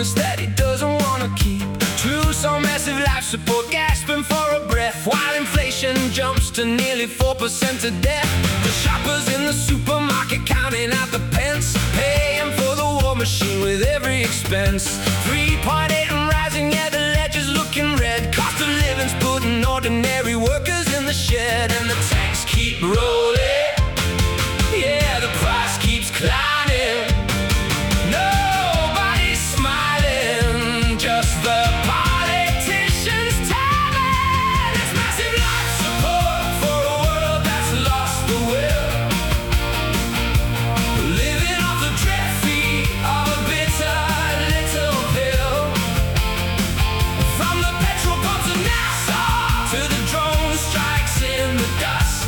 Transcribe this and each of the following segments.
promise that he doesn't wanna keep. True, so massive life support, gasping for a breath, while inflation jumps to nearly 4% of death. The shoppers in the supermarket counting out the pence, paying for the war machine with every expense. 3.8 and rising, yeah, the ledger's looking red. Cost of living's putting ordinary workers in the shed, and the tanks keep rolling. Yeah, the price keeps climbing. Nobody's smiling, just the politicians telling. It's massive life support for a world that's lost the will, living off the drip feed of a bitter little pill. From the petrol pumps of Nassau to the drone strikes in the dust,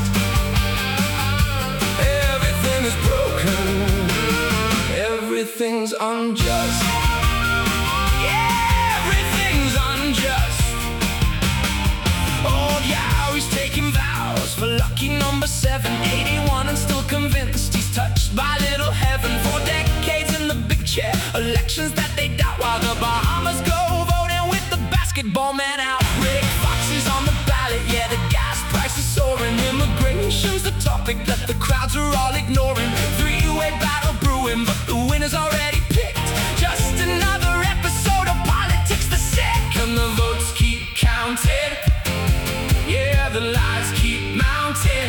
everything is broken, everything's unjust. Yeah, everything's unjust. Old Yowie's taking vows for lucky number 781, and still convinced he's touched by little heaven. 4 decades in the big chair, elections that they doubt, while the Bahamas go voting with the basketball man out. Rick Fox is on the ballot, yeah, the gas price is soaring. Immigration's the topic that the crowds are all ignoring. Three-way battle brewing, but the winner's already picked. Just another episode of politics, the sick, and the votes keep counting. Yeah, the lies keep mounting.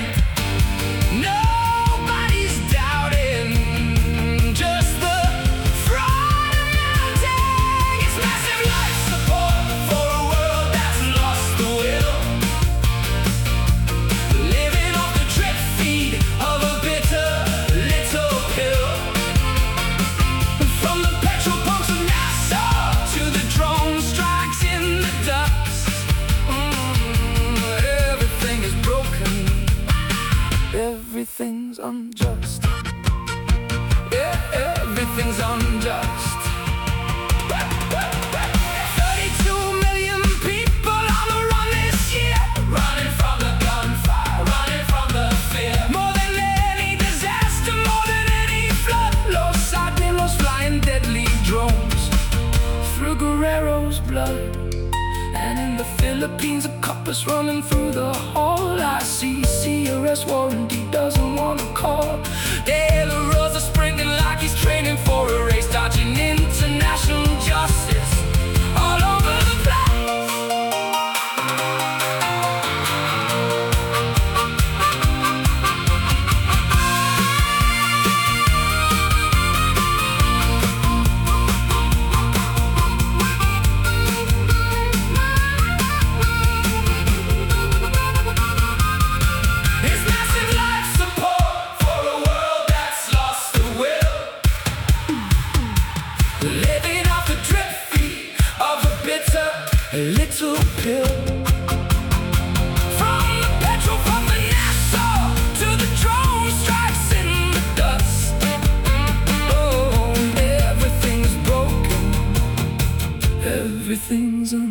Nobody's doubting, just the fraud mounting. It's massive life support for a world that's lost the will, living off the drip feed of a bitter little pill. From the petrol pumps of Nassau to the drone strikes in the dust, everything is broken, everything's unjust. Yeah, everything's unjust. 32 million people on the run this year, running from the gunfire, running from the fear. More than any disaster, more than any flood. Los Alamos flying deadly drones through Guerrero's blood. And in the Philippines, a copper's running through the hall. I see arrest warrant, he doesn't want to call. De La Rosa sprinting like he's training for a race, dodging international justice all over the place. It's massive life support for a world that's lost the will, living off the drip feed of a bitter little pill. From the petrol pump in Nassau to the drone strikes in the dust, oh, everything's broken, everything's